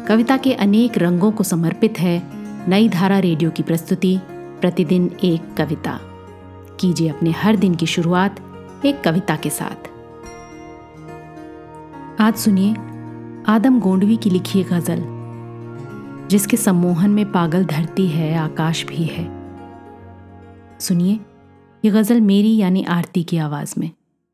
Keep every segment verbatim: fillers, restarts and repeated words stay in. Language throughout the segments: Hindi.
कविता के अनेक रंगों को समर्पित है नई धारा रेडियो की प्रस्तुति प्रतिदिन एक कविता। कीजिए अपने हर दिन की शुरुआत एक कविता के साथ। आज सुनिए आदम गोंडवी की लिखी एक गजल, जिसके सम्मोहन में पागल धरती है, आकाश भी है। सुनिए ये गजल मेरी यानी आरती की आवाज में।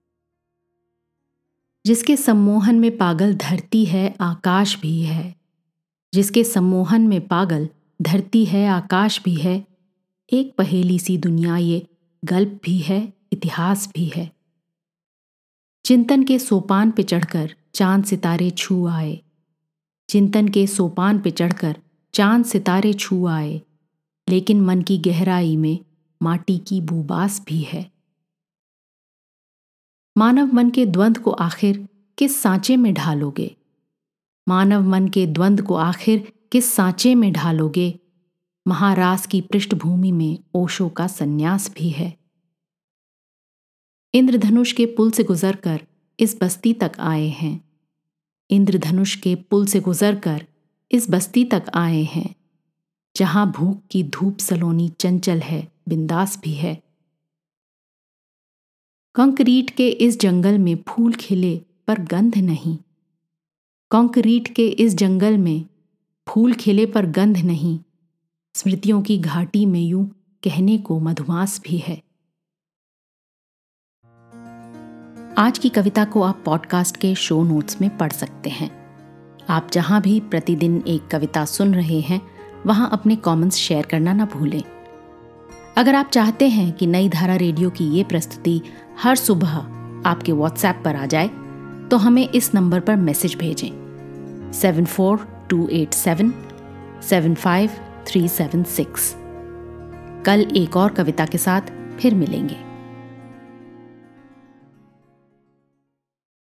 जिसके सम्मोहन में पागल धरती है, आकाश भी है। जिसके सम्मोहन में पागल धरती है, आकाश भी है। एक पहेली सी दुनिया ये, गल्प भी है, इतिहास भी है। चिंतन के सोपान पे चढ़कर चांद सितारे छू आए। चिंतन के सोपान पे चढ़कर चांद सितारे छू आए। लेकिन मन की गहराई में माटी की बूबास भी है। मानव मन के द्वंद को आखिर किस सांचे में ढालोगे? मानव मन के द्वंद को आखिर किस सांचे में ढालोगे? महारास की पृष्ठभूमि में ओशो का सन्यास भी है। इंद्रधनुष के पुल से गुजरकर इस बस्ती तक आए हैं। इंद्रधनुष के पुल से गुजरकर इस बस्ती तक आए हैं, जहां भूख की धूप सलोनी चंचल है, बिंदास भी है। कंक्रीट के इस जंगल में फूल खिले पर गंध नहीं। कंक्रीट के इस जंगल में फूल खिले पर गंध नहीं। स्मृतियों की घाटी में यूं कहने को मधुमास भी है। आज की कविता को आप पॉडकास्ट के शो नोट्स में पढ़ सकते हैं। आप जहां भी प्रतिदिन एक कविता सुन रहे हैं, वहां अपने कमेंट्स शेयर करना ना भूलें। अगर आप चाहते हैं कि नई धारा रेडियो की ये प्रस्तुति हर सुबह आपके व्हाट्सएप पर आ जाए, तो हमें इस नंबर पर मैसेज भेजें seven four two eight seven seven five three seven six. कल एक और कविता के साथ फिर मिलेंगे।